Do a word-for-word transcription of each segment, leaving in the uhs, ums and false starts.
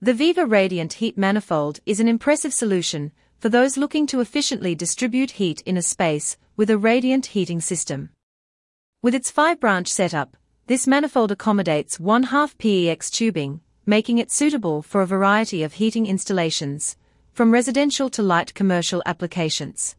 The Viva Radiant Heat Manifold is an impressive solution for those looking to efficiently distribute heat in a space with a radiant heating system. With its five-branch setup, this manifold accommodates one half P E X tubing, making it suitable for a variety of heating installations, from residential to light commercial applications.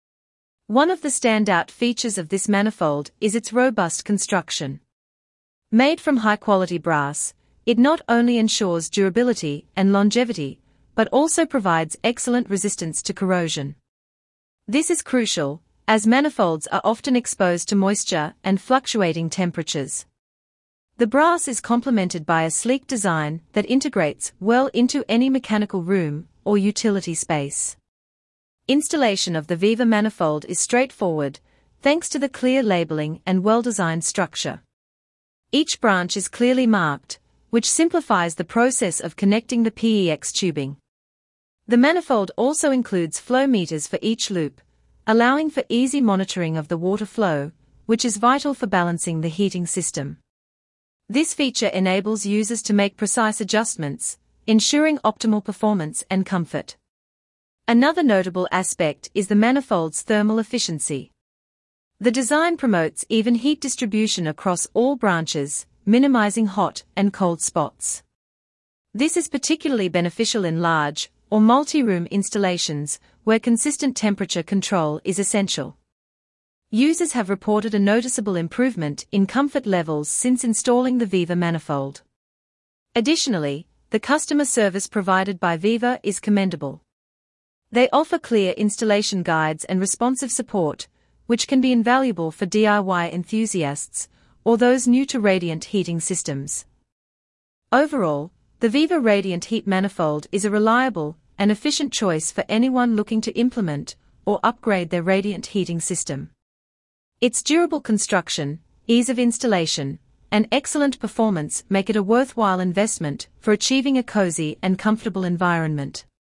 One of the standout features of this manifold is its robust construction. Made from high-quality brass, it not only ensures durability and longevity, but also provides excellent resistance to corrosion. This is crucial, as manifolds are often exposed to moisture and fluctuating temperatures. The brass is complemented by a sleek design that integrates well into any mechanical room or utility space. Installation of the Viva manifold is straightforward, thanks to the clear labeling and well-designed structure. Each branch is clearly marked, which simplifies the process of connecting the P E X tubing. The manifold also includes flow meters for each loop, allowing for easy monitoring of the water flow, which is vital for balancing the heating system. This feature enables users to make precise adjustments, ensuring optimal performance and comfort. Another notable aspect is the manifold's thermal efficiency. The design promotes even heat distribution across all branches, minimizing hot and cold spots. This is particularly beneficial in large or multi-room installations where consistent temperature control is essential. Users have reported a noticeable improvement in comfort levels since installing the Viva manifold. Additionally, the customer service provided by Viva is commendable. They offer clear installation guides and responsive support, which can be invaluable for D I Y enthusiasts or those new to radiant heating systems. Overall, the Viva Radiant Heat Manifold is a reliable and efficient choice for anyone looking to implement or upgrade their radiant heating system. Its durable construction, ease of installation, and excellent performance make it a worthwhile investment for achieving a cozy and comfortable environment.